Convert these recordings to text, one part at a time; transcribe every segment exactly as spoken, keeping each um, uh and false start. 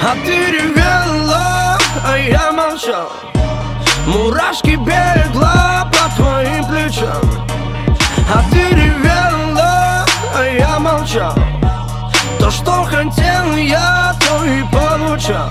А ты ревела, а я молчал. Мурашки бегла по твоим плечам. А ты ревела, а я молчал. То, что хотел я, то и получал.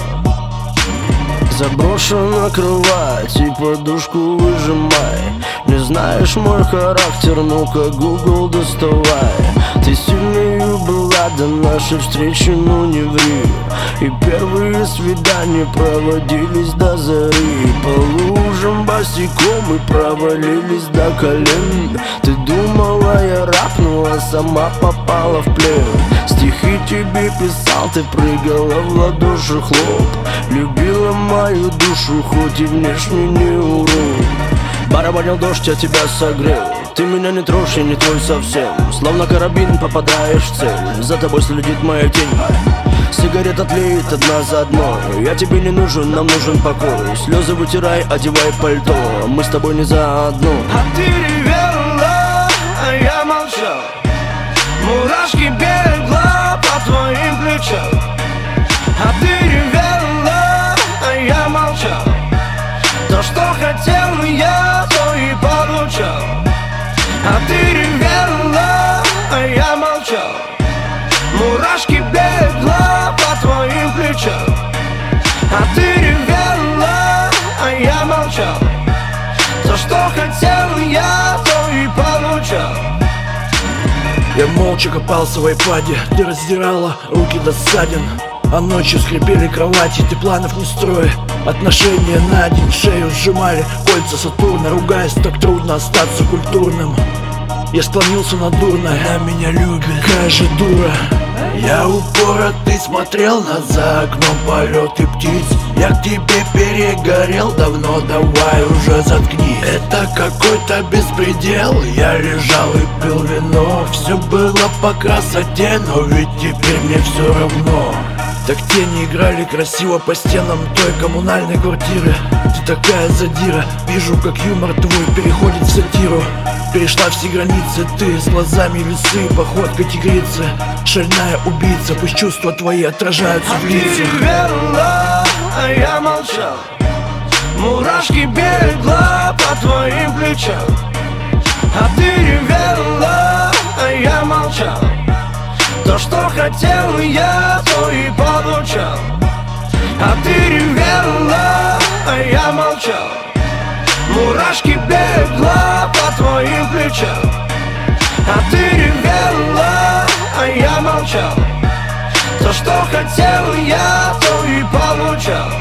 Заброшена кровать и подушку выжимай. Не знаешь мой характер, ну-ка Google доставай. Ты сильнее была до нашей встречи, ну не ври. И первые свидания проводились до зари. По лужам босиком мы провалились до колен. Ты думала, я рапнула, сама попала в плен. Стихи тебе писал, ты прыгала в ладоши, хлоп. Любила мою душу, хоть и внешне не урод. Барабанил дождь, я тебя согрел. Ты меня не трожь, я не твой совсем. Словно карабин попадаешь в цель. За тобой следит моя тень. Сигарета тлеет одна за одной. Я тебе не нужен, нам нужен покой. Слезы вытирай, одевай пальто. Мы с тобой не заодно. А ты ревела, а я молчал. Мурашки бегла по твоим плечам. А ты ревела, а я молчал. То, что хотел я, то и получал. А ты ревела, а я молчал. Мурашки бегла по твоим плечам. А ты ревела, а я молчал. То, что хотел я, то и получал. Я молча копался в айпаде, ты раздирала руки до ссадин. А ночью скрипели кровати, ты планов не строя. Отношения на день, шею сжимали кольца Сатурна. Ругаясь, так трудно остаться культурным. Я склонился над дурной, она меня любит, какая же дура. Я упоротый смотрел на за окном полеты птиц. Я к тебе перегорел давно, давай уже заткнись. Это какой-то беспредел, я лежал и пил вино. Все было по красоте, но ведь теперь мне все равно. Так тени играли красиво по стенам той коммунальной квартиры. Ты такая задира, вижу, как юмор твой переходит в сатиру. Перешла все границы, ты с глазами лисы, походка тигрицы. Шальная убийца, пусть чувства твои отражаются в лицах. А ты ревела, а я молчал. Мурашки бегла по твоим плечам. А ты ревела, а я молчал. То, что хотел я, то и получал. А ты ревела, а я молчал. Мурашки бегла по твоим плечам. А ты ревела, а я молчал. То, что хотел я, то и получал.